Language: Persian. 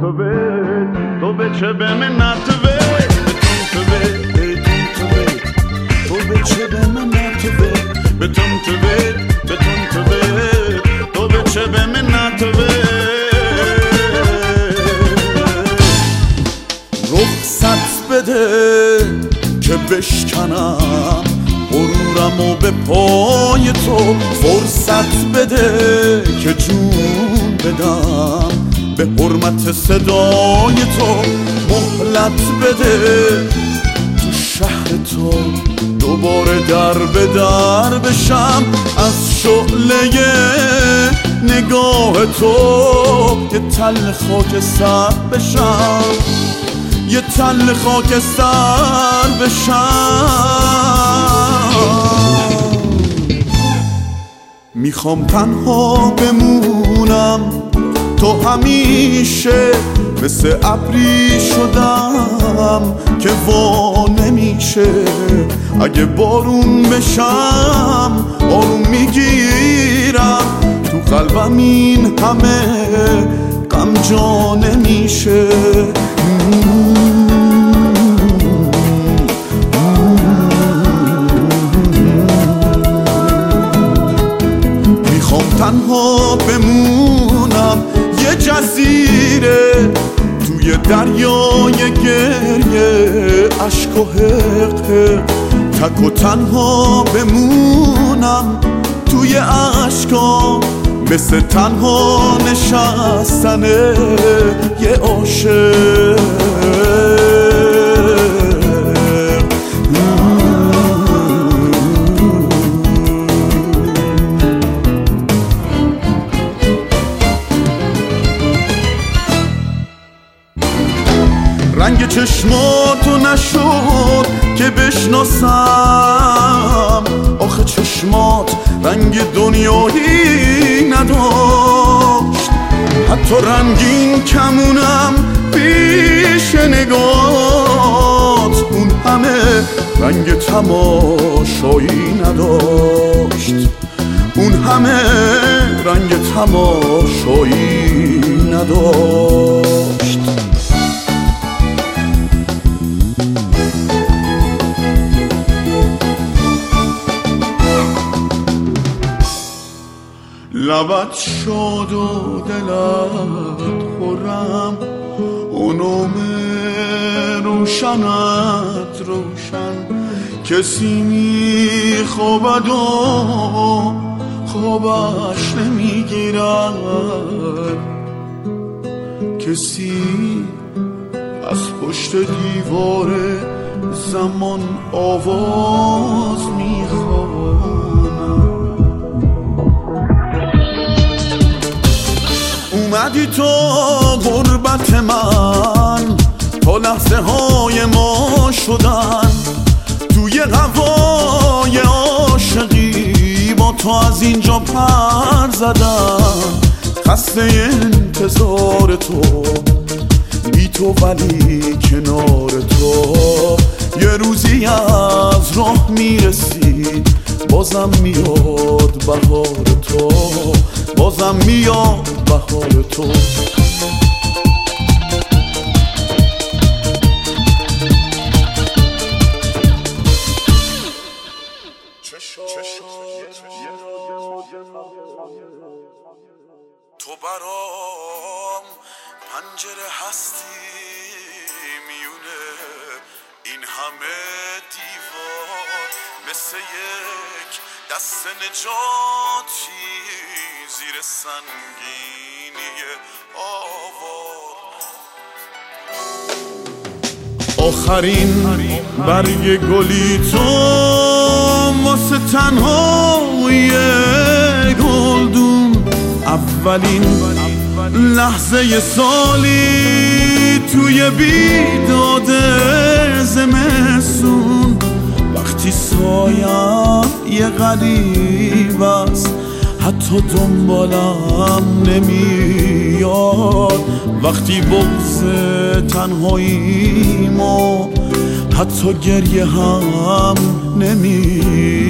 تو به چه به منت وی تو به چه به منت وی به تون تو به چه به منت وی رخصت بده که بشکنم غرورمو به پای تو، فرصت بده که جون بدم به حرمت صدای تو، مهلت بده تو شهر تو دوباره در به در بشم از شعله نگاه تو، یه تل خاکستر بشم، یه تل خاکستر بشم. میخوام تنها بمونم، تو همیشه مثل ابری شدم که وا نمیشه، اگه بارون بشم آروم میگیرم، تو قلبم این همه غم جا نمیشه. میخوام تنها بمونم یه جزیره توی دریای گریه، عشق و حق تک و تنها بمونم توی عشقا، مثل تنها نشستن یه عاشق. رنگ چشماتو نشد که بشناسم، آخه چشمات رنگ دنیایی نداشت، حتی رنگین کمونم پیش نگات، اون همه رنگ تماشایی نداشت، اون همه رنگ تماشایی نداشت. لبت شاد و دلت خورم، اونوم روشنت روشن، کسی میخوابد و خوابش نمیگیرد، کسی از پشت دیوار زمان آواز میخواد. اومدی تو غربت من، تا لحظه های ما شدن توی هوای عاشقی، با تو از اینجا پر زدم، خسته انتظار تو، بی تو ولی کنار تو، یه روزی از راه میرسی بازم میاد بهار تو، بازم میاد بهار تو. تو برام پنجره هستی میونه این همه دیوار، مثل یک دست نجاتی زیر سنگینی آوار. آخرین برگ گلی تو واسه تنهایی گلدون، اولین لحظه سالی توی بیداد زمستون، وقتی سایم یه غریب است حتی دنبالم نمیاد، وقتی بغض تنهاییمو حتی گریه هم نمیاد.